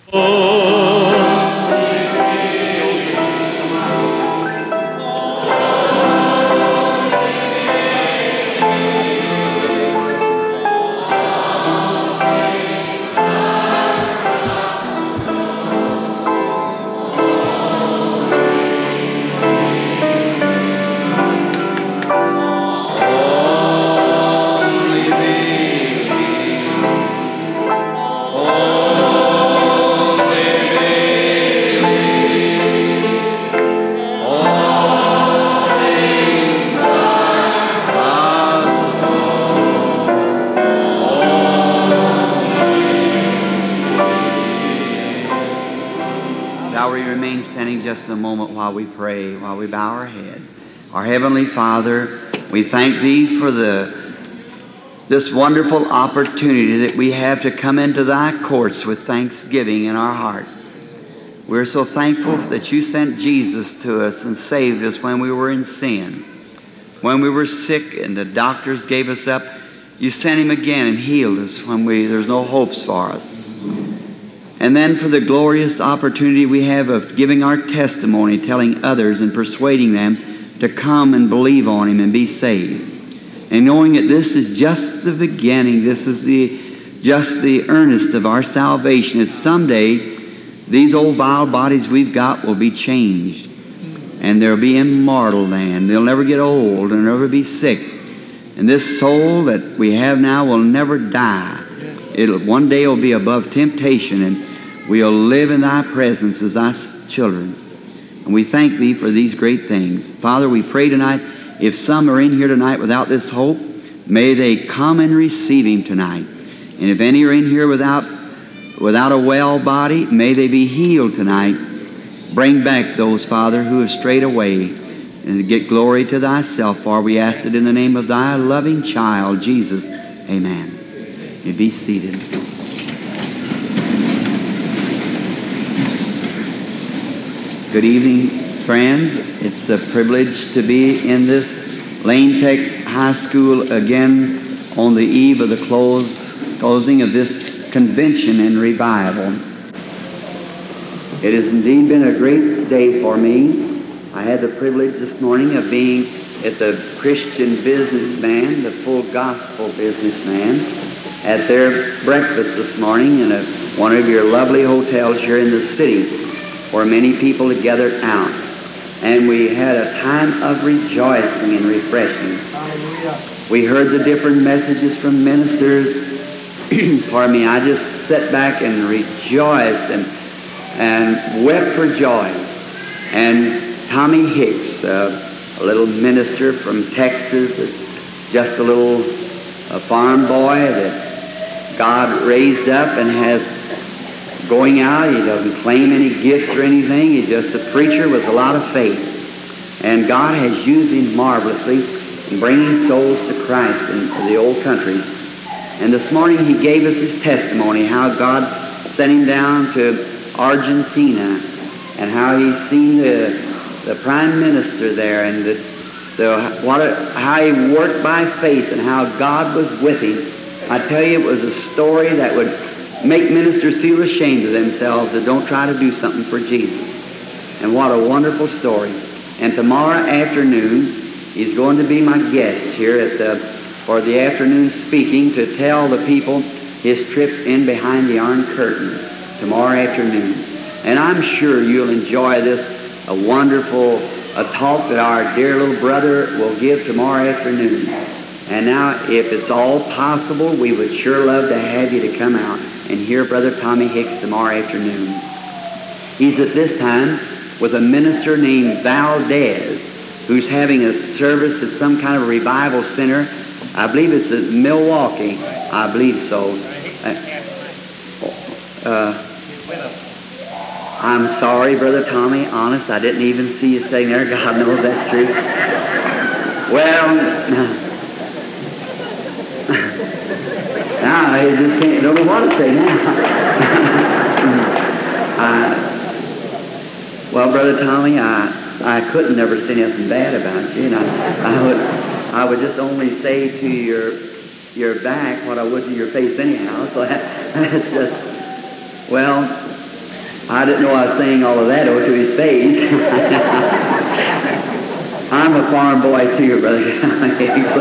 Shall we remain standing just a moment while we pray, while we bow our heads? Our Heavenly Father, we thank Thee for this wonderful opportunity that we have to come into Thy courts with thanksgiving in our hearts. We're so thankful that You sent Jesus to us and saved us when we were in sin. When we were sick and the doctors gave us up, You sent Him again and healed us when there's no hopes for us. And then for the glorious opportunity we have of giving our testimony, telling others and persuading them to come and believe on Him and be saved. And knowing that this is just the beginning, this is just the earnest of our salvation, that someday these old vile bodies we've got will be changed. And they'll be immortal then. They'll never get old and never be sick. And this soul that we have now will never die. One day will be above temptation, and we'll live in Thy presence as Thy children. And we thank Thee for these great things. Father, we pray tonight, if some are in here tonight without this hope, may they come and receive Him tonight. And if any are in here without a well body, may they be healed tonight. Bring back those, Father, who have strayed away, and get glory to Thyself, for we ask it in the name of Thy loving child, Jesus. Amen. You be seated. Good evening, friends. It's a privilege to be in this Lane Tech High School again on the eve of the closing of this convention and revival. It has indeed been a great day for me. I had the privilege this morning of being at the Christian Businessman, the Full Gospel Businessman, at their breakfast this morning in one of your lovely hotels here in the city, where many people had gathered out. And we had a time of rejoicing and refreshing. Hallelujah. We heard the different messages from ministers. Pardon me, I just sat back and rejoiced and wept for joy. And Tommy Hicks, a little minister from Texas, just a little farm boy that God raised up and has going out. He doesn't claim any gifts or anything. He's just a preacher with a lot of faith. And God has used him marvelously in bringing souls to Christ in the old countries. And this morning he gave us his testimony, how God sent him down to Argentina and how he's seen the prime minister there and how he worked by faith and how God was with him. I tell you, it was a story that would make ministers feel ashamed of themselves that don't try to do something for Jesus. And what a wonderful story. And tomorrow afternoon, he's going to be my guest here for the afternoon speaking to tell the people his trip in behind the Iron Curtain tomorrow afternoon. And I'm sure you'll enjoy this, a wonderful talk that our dear little brother will give tomorrow afternoon. And now, if it's all possible, we would sure love to have you to come out and hear Brother Tommy Hicks tomorrow afternoon. He's at this time with a minister named Valdez, who's having a service at some kind of revival center. I believe it's in Milwaukee. I believe so. I'm sorry, Brother Tommy. Honest, I didn't even see you sitting there. God knows that's true. Well, now I just don't know what to say now. Well, Brother Tommy, I couldn't never say nothing bad about you, and I would just only say to your back what I would to your face anyhow. So that's just, well, I didn't know I was saying all of that over to his face. I'm a farm boy too, Brother Hicks.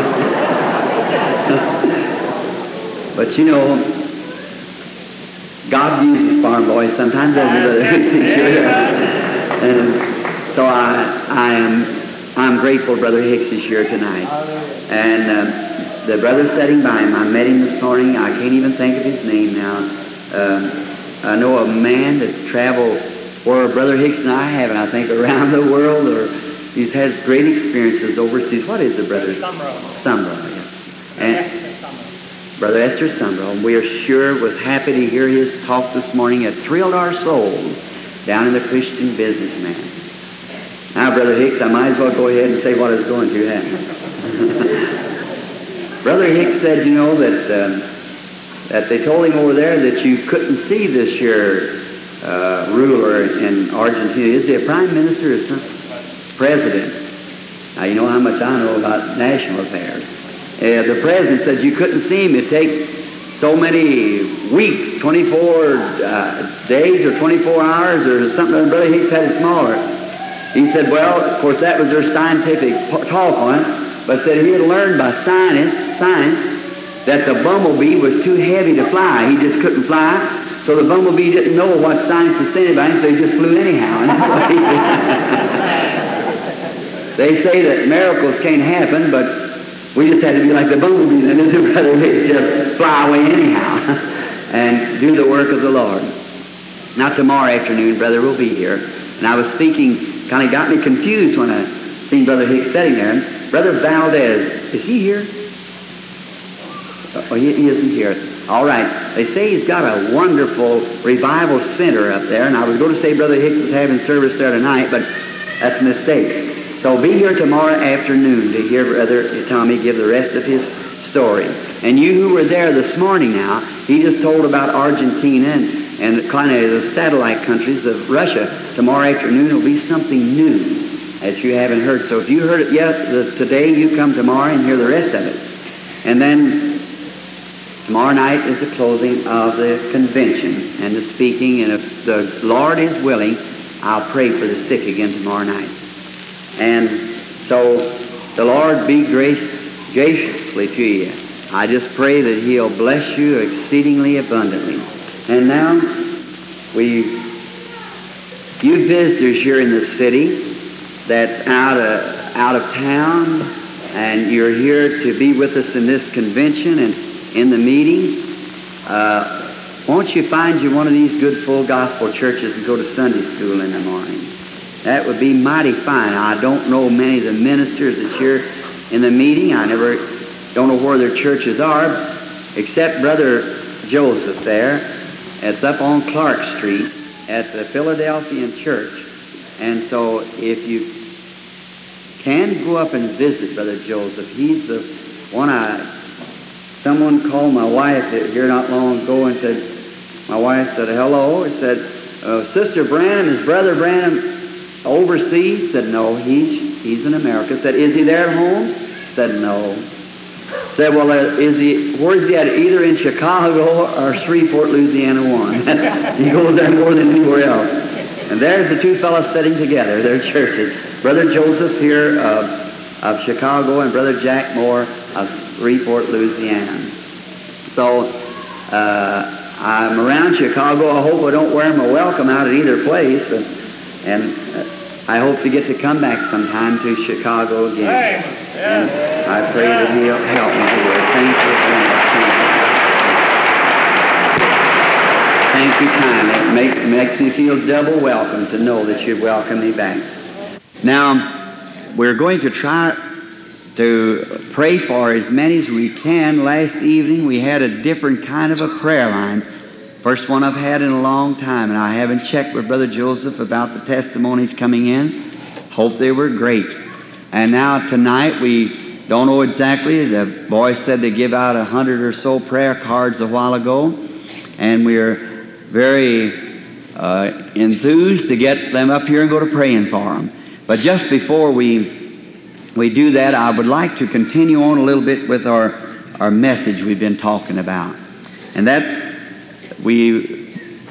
But you know, God uses farm boys sometimes, doesn't Brother Hicks? And so I'm grateful Brother Hicks is here tonight. And the brother sitting by him, I met him this morning. I can't even think of his name now. I know a man that's traveled where Brother Hicks and I haven't, I think, around the world, or he's had great experiences overseas. What is it, Brother? Sumro. And Brother Esther Sumro. We are sure was happy to hear his talk this morning. It thrilled our souls down in the Christian Businessman. Now, Brother Hicks, I might as well go ahead and say what I was going to happen. Brother Hicks said, you know, that they told him over there that you couldn't see this year ruler in Argentina. Is he a prime minister or something? President. Now, you know how much I know about national affairs. The president said you couldn't see him. It'd take so many weeks, 24 days or 24 hours or something. Brother Hicks had it smaller. He said, well, of course, that was their scientific talk on it, but said he had learned by science that the bumblebee was too heavy to fly. He just couldn't fly, so the bumblebee didn't know what science was saying about him, so he just flew anyhow. They say that miracles can't happen, but we just had to be like the bumblebee and his brother Hicks, just fly away anyhow and do the work of the Lord. Now tomorrow afternoon, brother will be here, and I was speaking, kind of got me confused when I seen Brother Hicks sitting there. Brother Valdez, is he here? Oh, he isn't here. All right. They say he's got a wonderful revival center up there, and I was going to say Brother Hicks was having service there tonight, but that's a mistake. So be here tomorrow afternoon to hear Brother Tommy give the rest of his story. And you who were there this morning now, he just told about Argentina and kind of the satellite countries of Russia. Tomorrow afternoon will be something new that you haven't heard. So if you heard it yet today, you come tomorrow and hear the rest of it. And then tomorrow night is the closing of the convention and the speaking. And if the Lord is willing, I'll pray for the sick again tomorrow night. And so the Lord be graciously to you. I just pray that He'll bless you exceedingly abundantly. And now, you visitors here in the city that's out of town, and you're here to be with us in this convention and in the meeting, won't you find you one of these good full gospel churches and go to Sunday school in the morning? That would be mighty fine. I don't know many of the ministers that's here in the meeting. I don't know where their churches are, except Brother Joseph there. It's up on Clark Street at the Philadelphian Church. And so if you can go up and visit Brother Joseph, he's the one someone called my wife here not long ago and said, my wife said, hello. It said, Sister Branham, is Brother Branham overseas? Said, no, he's in America. Said, is he there at home? Said, no. Said, well, where is he at? Either in Chicago or Shreveport, Louisiana 1. He goes there more than anywhere else. And there's the two fellows sitting together, their churches. Brother Joseph here of Chicago and Brother Jack Moore of Shreveport, Louisiana. So I'm around Chicago. I hope I don't wear my welcome out at either place. And I hope to get to come back sometime to Chicago again. And I pray that He'll help me here. Thank you very much. Thank you kindly. It makes me feel double welcome to know that you welcome me back. Now, we're going to try to pray for as many as we can. Last evening we had a different kind of a prayer line. First one I've had in a long time, and I haven't checked with Brother Joseph about the testimonies coming in. Hope they were great. And now tonight we don't know exactly. The boys said they give out 100 or so prayer cards a while ago, and we're very enthused to get them up here and go to praying for them. But just before we do that, I would like to continue on a little bit with our message we've been talking about. And that's, we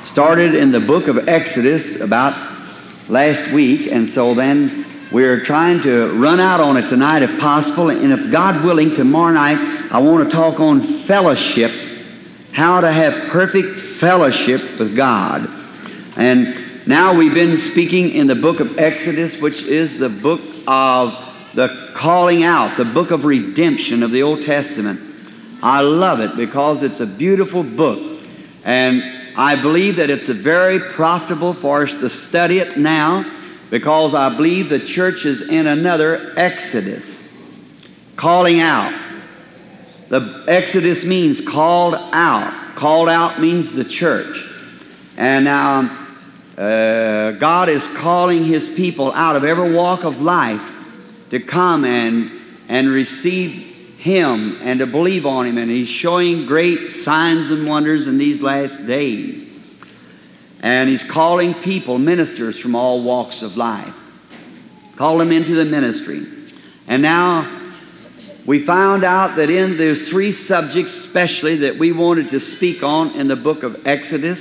started in the book of Exodus about last week, and so then we're trying to run out on it tonight if possible, and if God willing, tomorrow night I want to talk on fellowship, how to have perfect fellowship with God. And now we've been speaking in the book of Exodus, which is the book of the calling out, the book of redemption of the Old Testament. I love it because it's a beautiful book, and I believe that it's very profitable for us to study it now, because I believe the church is in another Exodus, calling out. The Exodus means called out. Called out means the church. And now God is calling His people out of every walk of life to come and receive Him and to believe on Him. And He's showing great signs and wonders in these last days. And He's calling people, ministers from all walks of life. Call them into the ministry. And now we found out that there's three subjects especially that we wanted to speak on in the book of Exodus.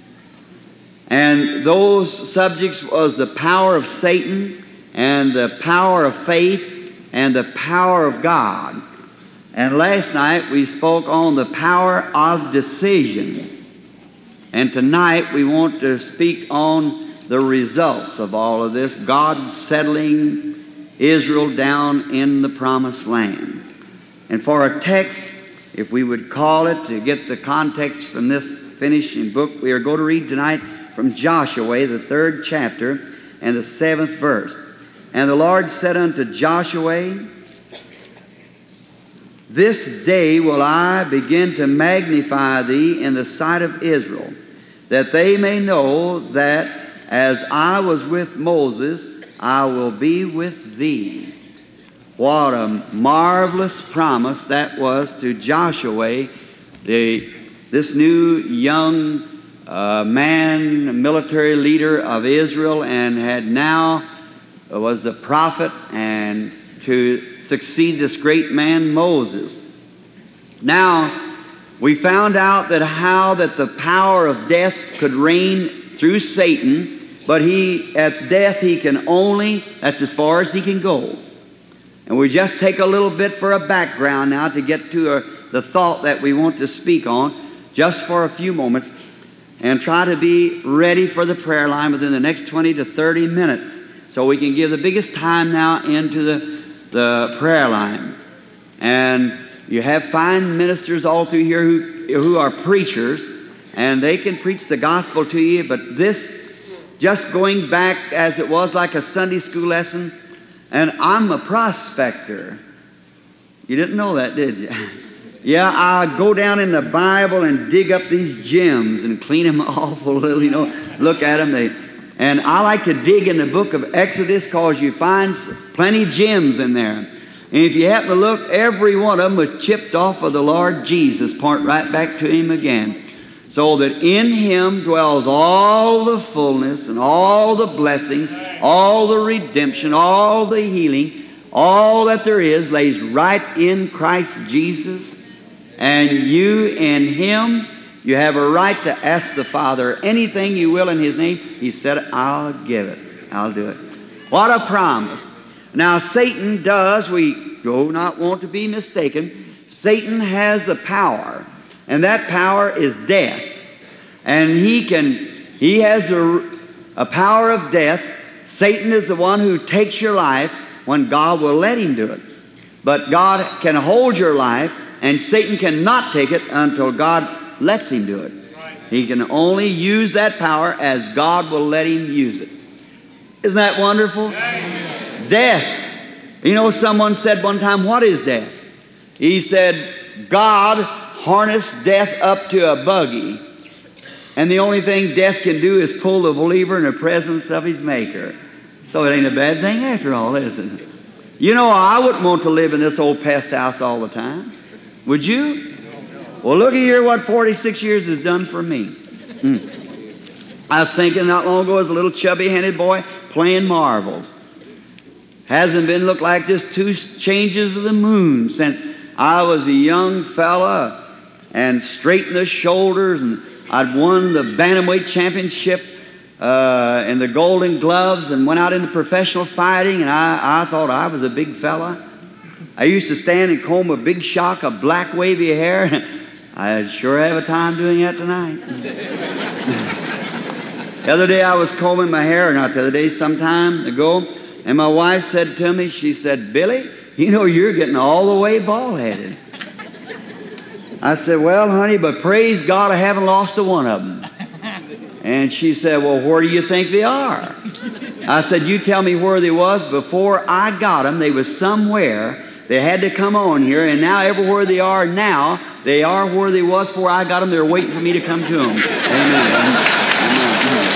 And those subjects was the power of Satan and the power of faith and the power of God. And last night we spoke on the power of decision. And tonight we want to speak on the results of all of this, God settling Israel down in the promised land. And for a text, if we would call it, to get the context from this finishing book, we are going to read tonight from Joshua, the 3rd chapter, and the 7th verse. And the Lord said unto Joshua, This day will I begin to magnify thee in the sight of Israel, that they may know that as I was with Moses, I will be with thee. What a marvelous promise that was to Joshua, this new young man, military leader of Israel, and had now was the prophet and to succeed this great man Moses. Now, we found out that how that the power of death could reign through Satan, but at death he can only, that's as far as he can go. And we just take a little bit for a background now to get to the thought that we want to speak on just for a few moments, and try to be ready for the prayer line within the next 20 to 30 minutes so we can give the biggest time now into the prayer line. And you have fine ministers all through here who are preachers, and they can preach the gospel to you, but this, just going back as it was like a Sunday school lesson, and I'm a prospector. You didn't know that, did you? Yeah, I go down in the Bible and dig up these gems and clean them off a little, look at them. And I like to dig in the book of Exodus because you find plenty of gems in there. And if you happen to look, every one of them was chipped off of the Lord Jesus, point right back to Him again. So that in Him dwells all the fullness and all the blessings, all the redemption, all the healing, all that there is lays right in Christ Jesus. And you in Him, you have a right to ask the Father anything you will in His name. He said, I'll give it. I'll do it. What a promise. Now, Satan does, we do not want to be mistaken, Satan has a power, and that power is death. And he has a power of death. Satan is the one who takes your life when God will let him do it. But God can hold your life, and Satan cannot take it until God lets him do it. He can only use that power as God will let him use it. Isn't that wonderful? Death. Someone said one time, what is death? He said, God harnessed death up to a buggy, and the only thing death can do is pull the believer in the presence of his Maker. So it ain't a bad thing after all, is it? I wouldn't want to live in this old pest house all the time. Would you? Well, look at here what 46 years has done for me. I was thinking not long ago as a little chubby-handed boy playing marbles. Hasn't been looked like just 2 changes of the moon since I was a young fella and straight in the shoulders and I'd won the Bantamweight Championship and the Golden Gloves and went out into professional fighting, and I thought I was a big fella. I used to stand and comb a big shock of black wavy hair. I sure have a time doing that tonight. The other day I was combing my hair, not the other day, some time ago, and my wife said to me, she said, "Billy, you know you're getting all the way bald-headed." I said, "Well, honey, but praise God I haven't lost a one of them." And she said, "Well, where do you think they are?" I said, "You tell me where they was before I got them. They was somewhere. They had to come on here, and now everywhere they are now, they are where they was before I got them. They're waiting for me to come to them." Amen. Amen.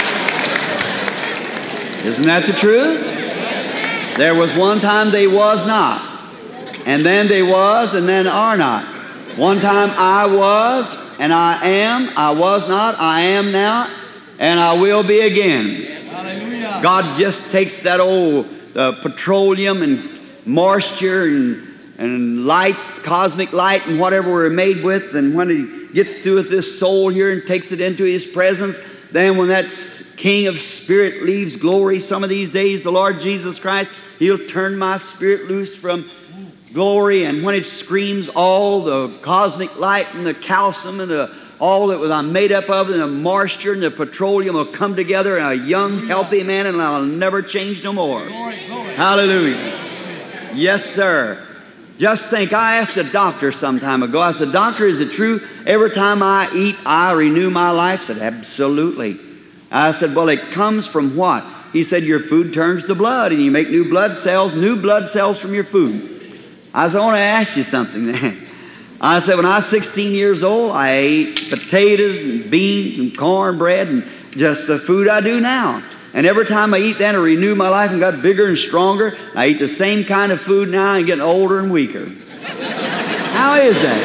Isn't that the truth? There was one time they was not, and then they was, and then are not. One time I was, and I am. I was not, I am now, and I will be again. Hallelujah. God just takes that old petroleum and moisture and lights, cosmic light, and whatever we're made with, and when He gets through with this soul here and takes it into His presence, then when that King of Spirit leaves glory some of these days, the Lord Jesus Christ, He'll turn my spirit loose from glory, and when it screams all the cosmic light and the calcium and all that I'm made up of, and the moisture and the petroleum will come together in a young, healthy man, and I'll never change no more. Glory. Hallelujah. Yes, sir. Just think, I asked a doctor some time ago, I said, "Doctor, is it true every time I eat, I renew my life?" He said, "Absolutely." I said, "Well, it comes from what?" He said, "Your food turns to blood, and you make new blood cells from your food." I said, "I want to ask you something then." I said, "When I was 16 years old, I ate potatoes and beans and cornbread and just the food I do now. And every time I eat that, I renew my life and got bigger and stronger. I eat the same kind of food now and getting older and weaker. How is that?"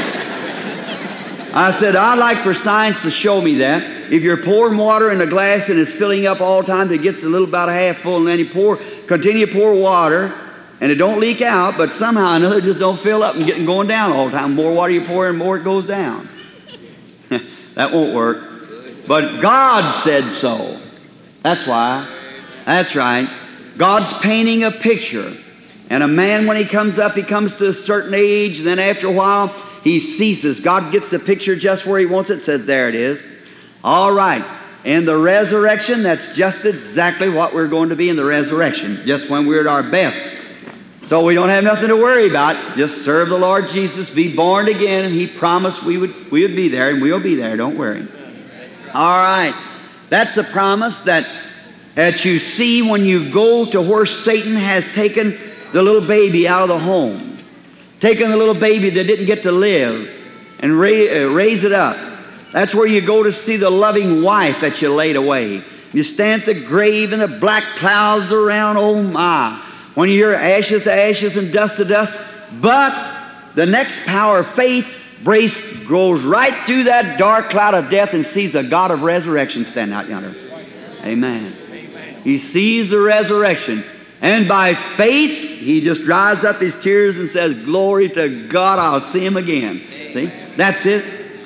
I said, "I'd like for science to show me that. If you're pouring water in a glass and it's filling up all the time, it gets a little about half full, and then you continue to pour water, and it don't leak out, but somehow or another it just don't fill up and going down all the time. The more water you pour in, the more it goes down." That won't work. But God said so. That's why. That's right. God's painting a picture. And a man, when he comes to a certain age, and then after a while, he ceases. God gets the picture just where He wants it, says, "There it is." All right. In the resurrection, that's just exactly what we're going to be in the resurrection, just when we're at our best. So we don't have nothing to worry about. Just serve the Lord Jesus, be born again, and He promised we would be there, and we'll be there. Don't worry. All right. That's the promise that you see when you go to where Satan has taken the little baby out of the home, taken the little baby that didn't get to live, and raise it up. That's where you go to see the loving wife that you laid away. You stand at the grave and the black clouds around, oh my. When you hear ashes to ashes and dust to dust. But the next power of faith goes right through that dark cloud of death and sees a God of resurrection stand out yonder. Amen. He sees the resurrection. And by faith, he just dries up his tears and says, "Glory to God, I'll see Him again." See? That's it.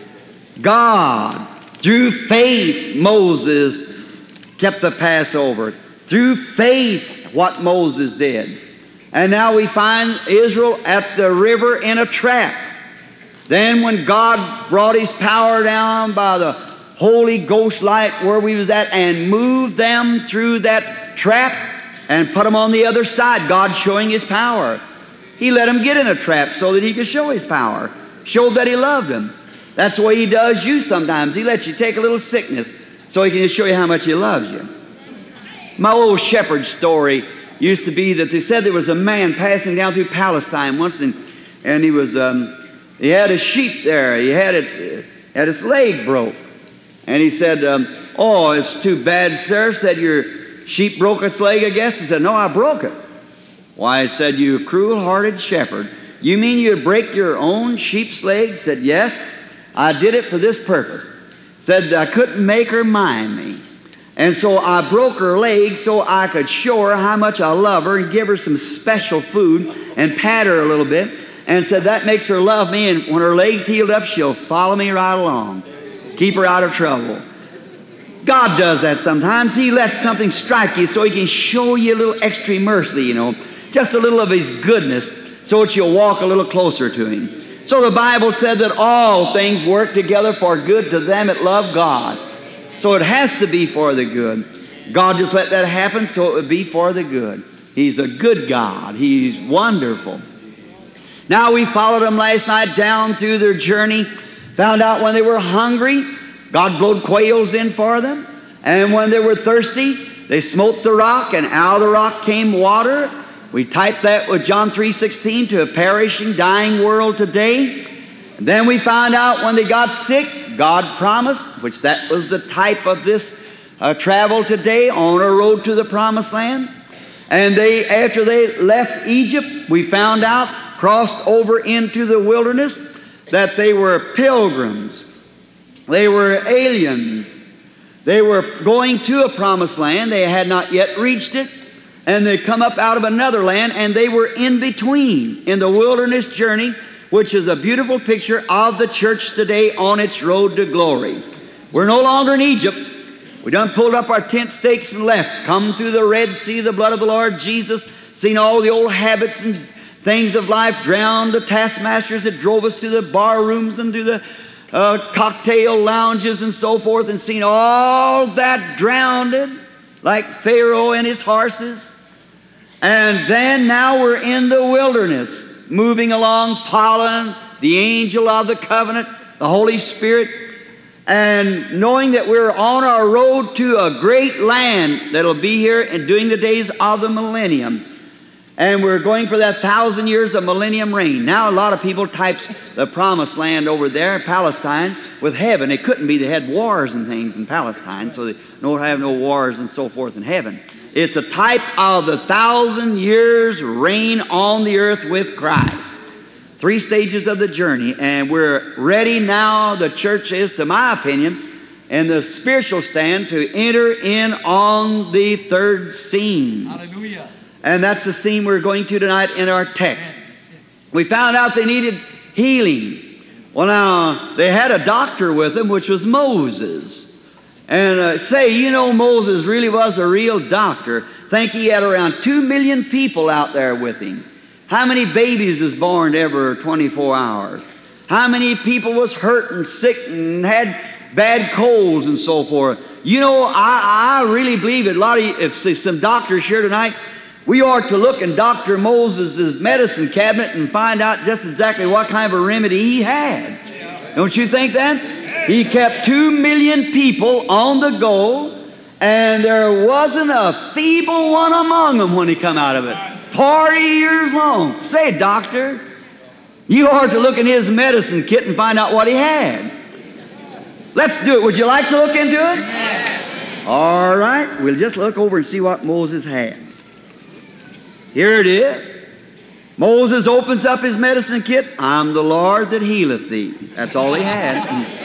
God, through faith, Moses kept the Passover. Through faith, what Moses did. And now we find Israel at the river in a trap. Then when God brought His power down by the Holy Ghost light where we was at and moved them through that trap and put them on the other side, God showing His power. He let them get in a trap so that He could show His power, showed that He loved them. That's the way He does you sometimes. He lets you take a little sickness so He can show you how much He loves you. My old shepherd story used to be that they said there was a man passing down through Palestine once, and he had a sheep there. He had its leg broke. And he said, "Oh, it's too bad, sir." Said, "Your sheep broke its leg, I guess?" He said, "No, I broke it." "Why," said, "you cruel-hearted shepherd, you mean you'd break your own sheep's leg?" Said, "Yes, I did it for this purpose." Said, "I couldn't make her mind me. And so I broke her leg so I could show her how much I love her and give her some special food and pat her a little bit. And said that makes her love me, and when her leg's healed up, she'll follow me right along. Keep her out of trouble. God does that sometimes. He lets something strike you so He can show you a little extra mercy, you know, just a little of His goodness so that you'll walk a little closer to Him. So the Bible said that all things work together for good to them that love God. So it has to be for the good. God just let that happen so it would be for the good. He's a good God. He's wonderful. Now we followed them last night down through their journey, found out when they were hungry, God blowed quails in for them. And when they were thirsty, they smote the rock, and out of the rock came water. We typed that with John 3:16 to a perishing, dying world today. And then we found out when they got sick, God promised, which that was the type of this travel today on a road to the promised land. And they, after they left Egypt, we found out, crossed over into the wilderness, that they were pilgrims. They were aliens. They were going to a promised land. They had not yet reached it. And they come up out of another land, and they were in between in the wilderness journey, which is a beautiful picture of the church today on its road to glory. We're no longer in Egypt. We done pulled up our tent stakes and left. Come through the Red Sea, the blood of the Lord Jesus, seen all the old habits and things of life, drowned the taskmasters that drove us to the bar rooms and to the cocktail lounges and so forth, and seen all that drowned like Pharaoh and his horses. And then now we're in the wilderness, moving along, following the angel of the covenant, the Holy Spirit, and knowing that we're on our road to a great land that'll be here and during the days of the millennium. And we're going for that 1,000 years of millennium reign. Now a lot of people types the promised land over there, Palestine, with heaven. It couldn't be. They had wars and things in Palestine, so they don't have no wars and so forth in heaven. It's a type of the 1,000 years reign on the earth with Christ. 3 stages of the journey, and we're ready now, the church is, to my opinion, in the spiritual stand to enter in on the third scene. Hallelujah. And that's the scene we're going to tonight in our text. We found out they needed healing. Well, now, they had a doctor with them, which was Moses. And Moses really was a real doctor. Think he had around 2 million people out there with him. How many babies was born every 24 hours? How many people was hurt and sick and had bad colds and so forth? You know, I really believe it. A lot of you, if some doctors here tonight, we ought to look in Dr. Moses' medicine cabinet and find out just exactly what kind of a remedy he had. Don't you think that? He kept 2 million people on the go, and there wasn't a feeble one among them when he come out of it. 40 years long. Say, doctor, you ought to look in his medicine kit and find out what he had. Let's do it. Would you like to look into it? All right. We'll just look over and see what Moses had. Here it is. Moses opens up his medicine kit. I'm the Lord that healeth thee. That's all he had.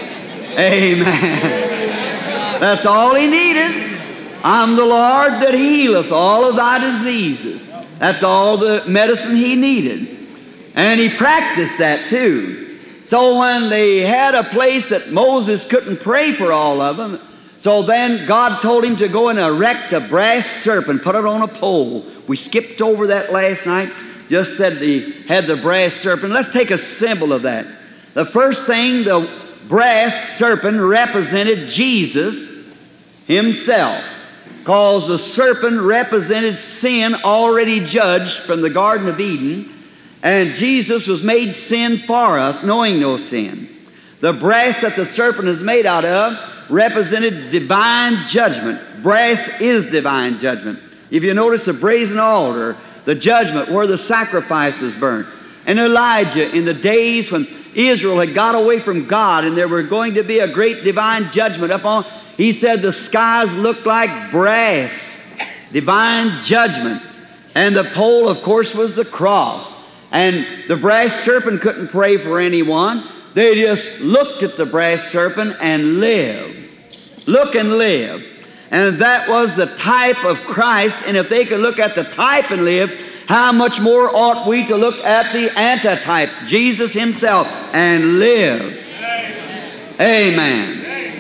Amen. That's all he needed. I'm the Lord that healeth all of thy diseases. That's all the medicine he needed. And he practiced that too. So when they had a place that Moses couldn't pray for all of them, so then God told him to go and erect a brass serpent, put it on a pole. We skipped over that last night, just said he had the brass serpent. Let's take a symbol of that. The first thing, the brass serpent represented Jesus himself, because the serpent represented sin already judged from the Garden of Eden, and Jesus was made sin for us, knowing no sin. The brass that the serpent is made out of represented divine judgment. Brass is divine judgment. If you notice the brazen altar, the judgment where the sacrifice was burnt. And Elijah, in the days when Israel had got away from God and there were going to be a great divine judgment upon, he said the skies looked like brass, divine judgment. And the pole, of course, was the cross. And the brass serpent couldn't pray for anyone. They just looked at the brass serpent and lived. Look and live. And that was the type of Christ. And if they could look at the type and live, how much more ought we to look at the antitype, Jesus himself, and live? Amen.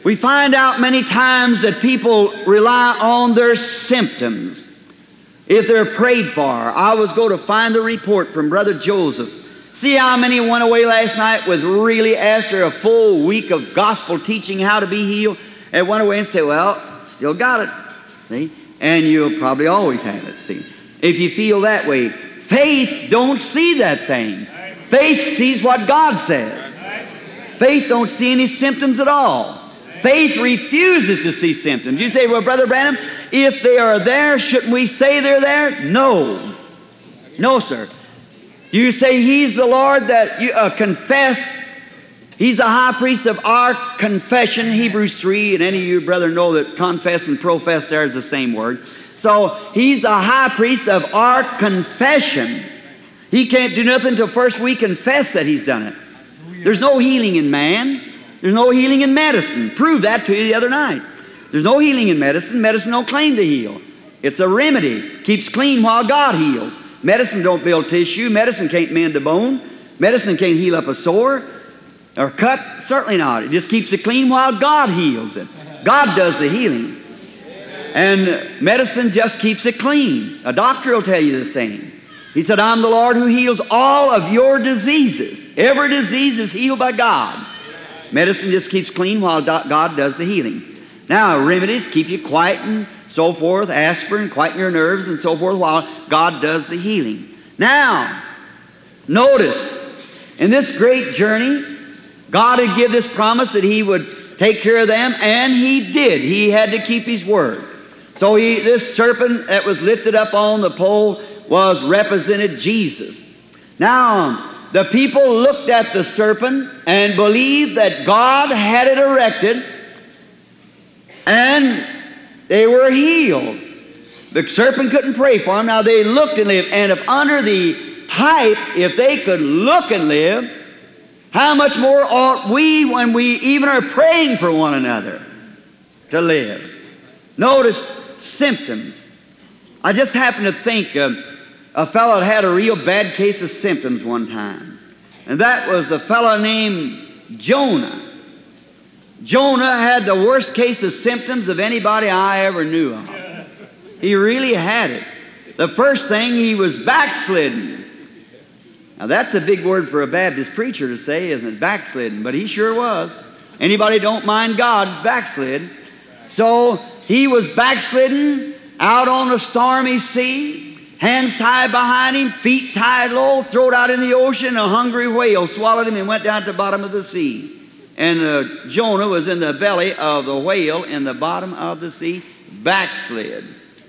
We find out many times that people rely on their symptoms if they're prayed for. I was going to find a report from Brother Joseph. See how many went away last night with really, after a full week of gospel teaching how to be healed, and went away and said, well, still got it. See? And you'll probably always have it, see. If you feel that way. Faith don't see that thing. Faith sees what God says. Faith don't see any symptoms at all. Faith refuses to see symptoms. You say, well, Brother Branham, if they are there, shouldn't we say they're there? No. No, sir. You say He's the Lord that you confess. He's the high priest of our confession, Hebrews 3, and any of you, brother, know that confess and profess there is the same word. So He's the high priest of our confession. He can't do nothing until first we confess that He's done it. There's no healing in man. There's no healing in medicine. Proved that to you the other night. There's no healing in medicine. Medicine don't claim to heal. It's a remedy. Keeps clean while God heals. Medicine don't build tissue. Medicine can't mend a bone. Medicine can't heal up a sore or cut. Certainly not. It just keeps it clean while God heals it. God does the healing. And medicine just keeps it clean. A doctor will tell you the same. He said, I'm the Lord who heals all of your diseases. Every disease is healed by God. Medicine just keeps clean while God does the healing. Now, remedies keep you quiet and so forth, aspirin, quieten your nerves and so forth while God does the healing. Now, notice, in this great journey, God had given this promise that He would take care of them, and He did. He had to keep His word. So this serpent that was lifted up on the pole represented Jesus. Now, the people looked at the serpent and believed that God had it erected, and they were healed. The serpent couldn't pray for them. Now they looked and lived. And if under the type, if they could look and live, how much more ought we, when we even are praying for one another, to live? Notice symptoms. I just happened to think a fellow had a real bad case of symptoms one time. And that was a fellow named Jonah. Jonah had the worst case of symptoms of anybody I ever knew of. He really had it. The first thing, he was backslidden. Now that's a big word for a Baptist preacher to say, isn't it? Backslidden. But he sure was. Anybody don't mind God backslid. So he was backslidden out on a stormy sea. Hands tied behind him, feet tied low, thrown out in the ocean. A hungry whale swallowed him and went down to the bottom of the sea. And Jonah was in the belly of the whale in the bottom of the sea, backslid.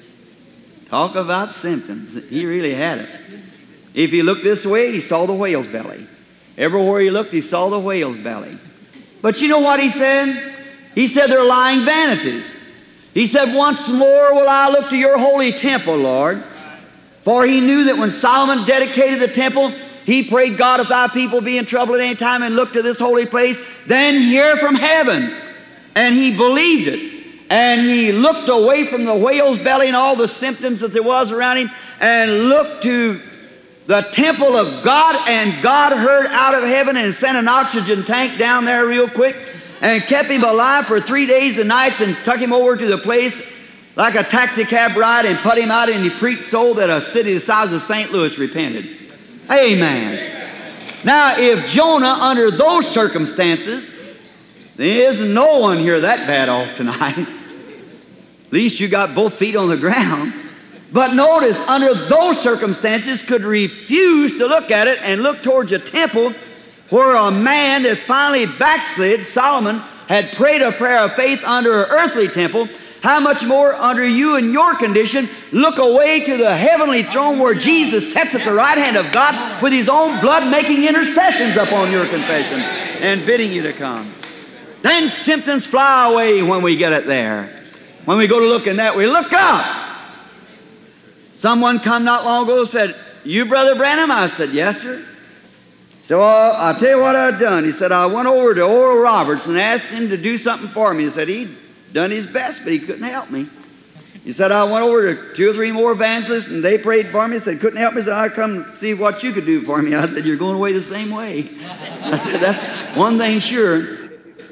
Talk about symptoms. He really had it. If he looked this way, he saw the whale's belly. Everywhere he looked, he saw the whale's belly. But you know what he said? He said they're lying vanities. He said, once more will I look to your holy temple, Lord. For he knew that when Solomon dedicated the temple, he prayed, God, if thy people be in trouble at any time and look to this holy place, then hear from heaven. And he believed it. And he looked away from the whale's belly and all the symptoms that there was around him and looked to the temple of God, and God heard out of heaven and sent an oxygen tank down there real quick and kept him alive for 3 days and nights and took him over to the place like a taxi cab ride and put him out, and he preached so that a city the size of St. Louis repented. Amen. Now, if Jonah, under those circumstances, there isn't no one here that bad off tonight. At least you got both feet on the ground. But notice, under those circumstances, could refuse to look at it and look towards a temple where a man that finally backslid, Solomon, had prayed a prayer of faith under an earthly temple. How much more under you and your condition look away to the heavenly throne where Jesus sits at the right hand of God with His own blood making intercessions upon your confession and bidding you to come. Then symptoms fly away when we get it there. When we go to look in that, we look up. Someone come not long ago and said, you Brother Branham? I said, yes, sir. So I'll tell you what I've done. He said, I went over to Oral Roberts and asked him to do something for me. He said he'd done his best, but he couldn't help me. He said, I went over to 2 or 3 more evangelists, and they prayed for me. He said, couldn't help me. He said, I'd come see what you could do for me. I said, you're going away the same way. I said, that's one thing sure.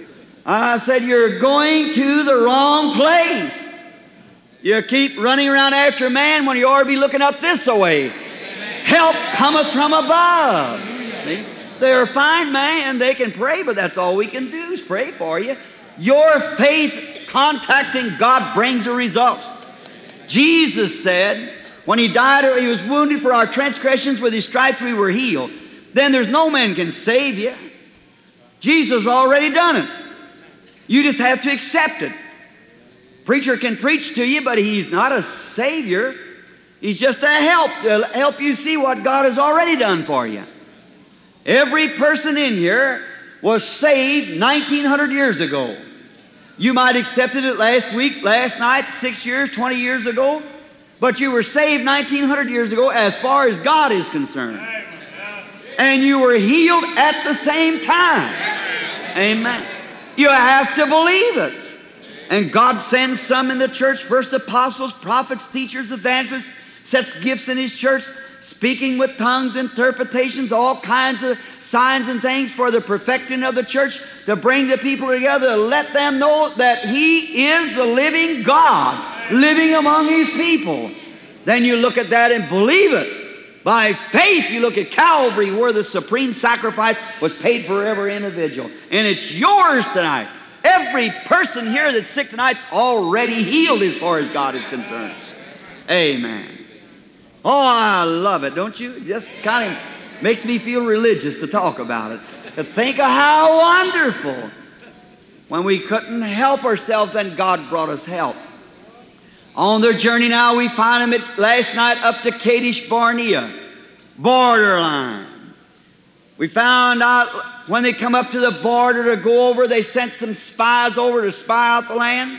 I said, you're going to the wrong place. You keep running around after man when you ought to be looking up this way. Help cometh from above. See? They're a fine man. They can pray, but that's all we can do is pray for you. Your faith contacting God brings the results. Jesus said, when He died, He was wounded for our transgressions, with His stripes we were healed. Then there's no man can save you. Jesus already done it. You just have to accept it. Preacher can preach to you, but he's not a Savior. He's just a help to help you see what God has already done for you. Every person in here was saved 1900 years ago. You might have accepted it last week, last night, 6 years, 20 years ago, but you were saved 1900 years ago as far as God is concerned. And you were healed at the same time. Amen. You have to believe it. And God sends some in the church, first apostles, prophets, teachers, evangelists, sets gifts in His church, speaking with tongues, interpretations, all kinds of signs and things for the perfecting of the church, to bring the people together, to let them know that He is the living God, living among His people. Then you look at that and believe it. By faith, you look at Calvary, where the supreme sacrifice was paid for every individual. And it's yours tonight. Every person here that's sick tonight's already healed as far as God is concerned. Amen. Oh, I love it, don't you? It just kind of makes me feel religious to talk about it. To think of how wonderful. When we couldn't help ourselves, and God brought us help. On their journey now, we find them last night up to Kadesh Barnea, borderline. We found out when they come up to the border to go over, they sent some spies over to spy out the land.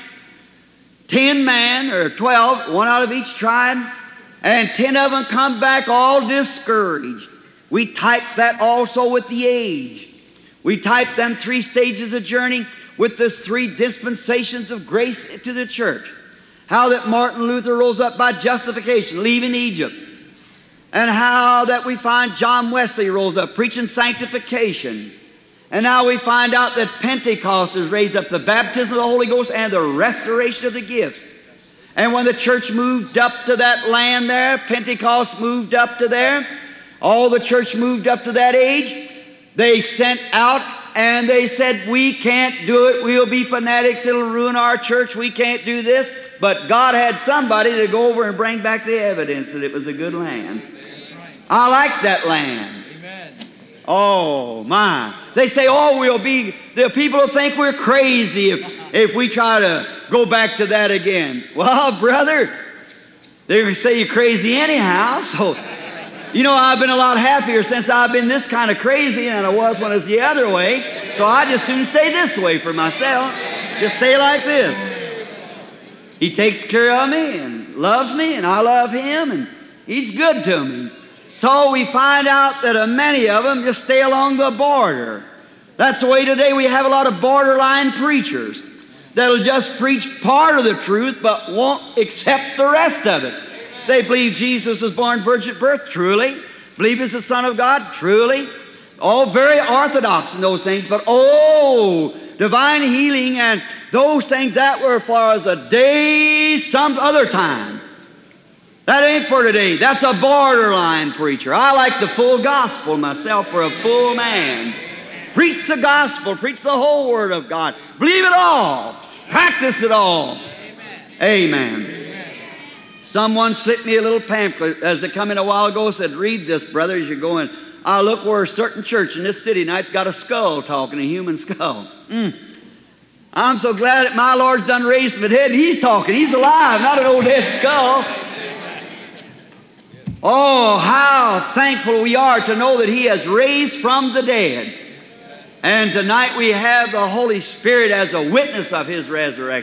10 men, or 12, one out of each tribe, and 10 of them come back all discouraged. We typed that also with the age. We typed them 3 stages of journey with the 3 dispensations of grace to the church. How that Martin Luther rose up by justification, leaving Egypt. And how that we find John Wesley rose up preaching sanctification. And now we find out that Pentecost has raised up the baptism of the Holy Ghost and the restoration of the gifts. And when the church moved up to that land there, Pentecost moved up to there, all the church moved up to that age, they sent out and they said, we can't do it, we'll be fanatics, it'll ruin our church, we can't do this. But God had somebody to go over and bring back the evidence that it was a good land. That's right. I like that land. Amen. Oh, my. They say, oh, the people will think we're crazy if we try to go back to that again. Well, brother, they're going to say you're crazy anyhow. So, you know, I've been a lot happier since I've been this kind of crazy than I was when it was the other way. So I just soon stay this way for myself. Just stay like this. He takes care of me and loves me, and I love Him, and He's good to me. So we find out that many of them just stay along the border. That's the way today we have a lot of borderline preachers that'll just preach part of the truth but won't accept the rest of it. They believe Jesus was born virgin birth, truly. Believe He's the Son of God, truly. All very orthodox in those things, but divine healing and those things that were for us a day some other time. That ain't for today. That's a borderline preacher. I like the full gospel myself for a full man. Preach the gospel. Preach the whole Word of God. Believe it all. Practice it all. Amen. Someone slipped me a little pamphlet as they come in a while ago, said, read this, brother, as you're going. I look where a certain church in this city tonight's got a skull talking, a human skull. I'm so glad that my Lord's done raised from the dead. He's talking. He's alive, not an old dead skull. Oh, how thankful we are to know that He has raised from the dead. And tonight we have the Holy Spirit as a witness of His resurrection.